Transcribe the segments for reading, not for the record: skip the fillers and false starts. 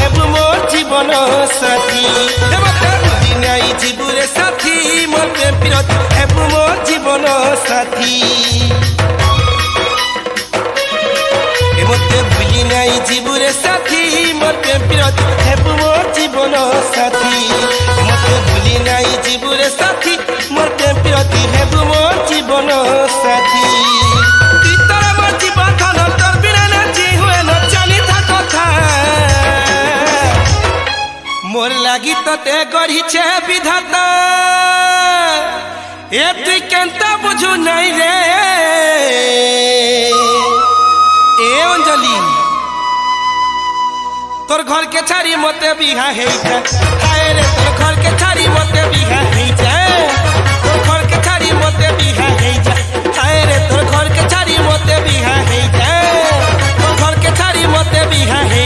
हेबु मोर जीवन साथी नाई जीवरे साथी मोर प्रेम प्रीति हेबु मोर जीवन साथी मते भूली नाई जीवरे साथी मोर प्रेम प्रीति हेबु मोर जीवन साथी मते भूली नाई जीवरे साथी मोर प्रेम प्रीति हेबु मोर जीवन साथी मोर लागी तते गढ़ी छे विधाता ए तु केनता बुझू नहीं रे ए अंजलि तोर घर के छाड़ी मते बिहा हे हाय रे तोर घर के छाड़ी मते बिहा हे तोर घर के छाड़ी मते बिहा हे हाय रे तोर घर के छाड़ी मते बिहा हे तोर घर के छाड़ी मते बिहा हे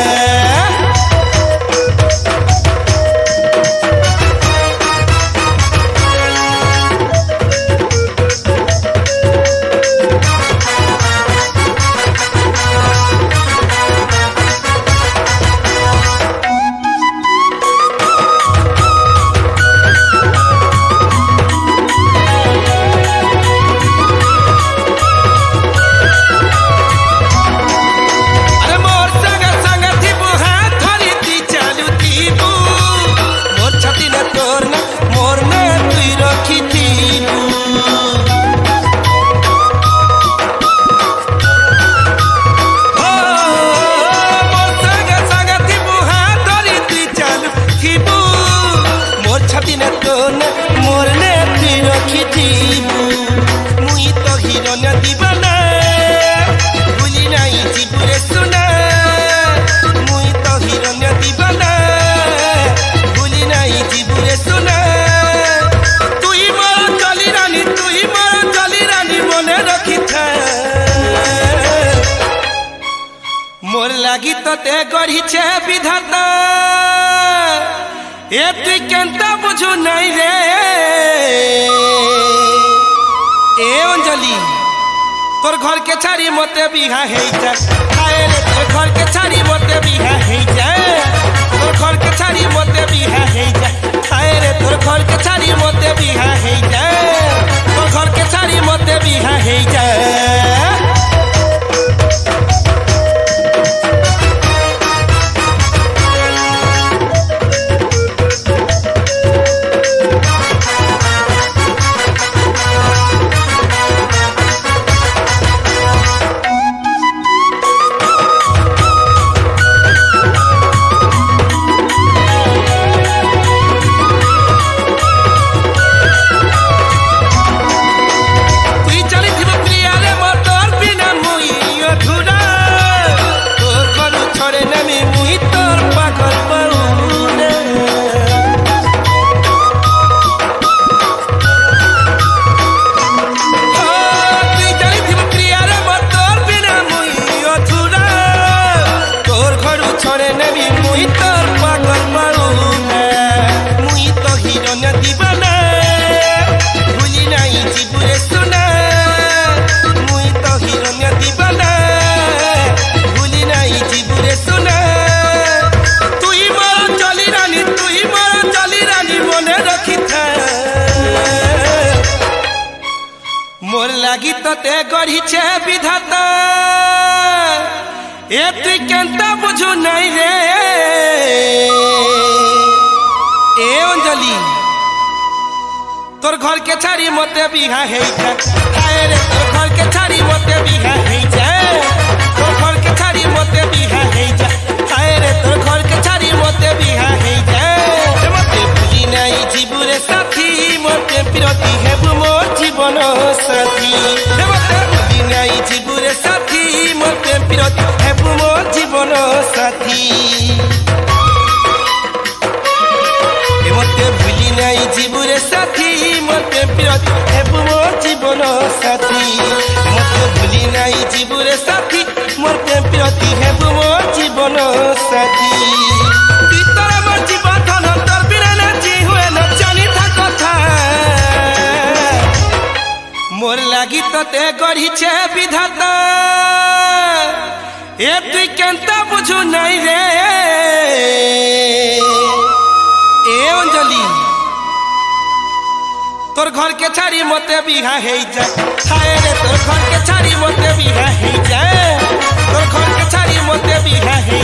मोर लागी तते गढ़ी छे विधाता ए तु केनता बुझू नहीं रे ए अंजलि तोर घर के छाड़ी मते बिहा हे हाय रे तोर घर के छाड़ी मते बिहा हे तोर घर के छाड़ी मते बिहा हे हाय रे तोर घर के छाड़ी मते बिहा हे तोर घर के छाड़ी मते बिहा हे मोर लागी तते गढ़ी छे विधाता ए तु केनता बुझू नहीं रे ए अंजलि तोर घर के छाड़ी मते बिहा हे हाय रे तोर घर के छाड़ी मते बिहा हे तोर घर के छाड़ी मते बिहा हे हाय रे तोर घर के छाड़ी मते बिहा हे मते भूली नहीं जीवरे साथी मोर प्रेम प्रीति हेबु मोर जीवन साथी मते भूली नहीं जीवरे साथी मोर प्रेम प्रीति हेबु मोर जीवन साथी मते भूली नहीं जीवरे साथी मोर प्रेम प्रीति हेबु मोर जीवन साथी मते भूली नहीं जीवरे साथी मोर प्रेम प्रीति हेबु मोर जीवन साथी मोर लागी तते गढ़ी छे विधाता ए तु केनता बुझू नहीं रे घर के छाड़ी मते बिहा हे जाए हाय रे तोर घर के छाड़ी मते बिहा हे जाए तोर घर के छाड़ी मते बिहा हे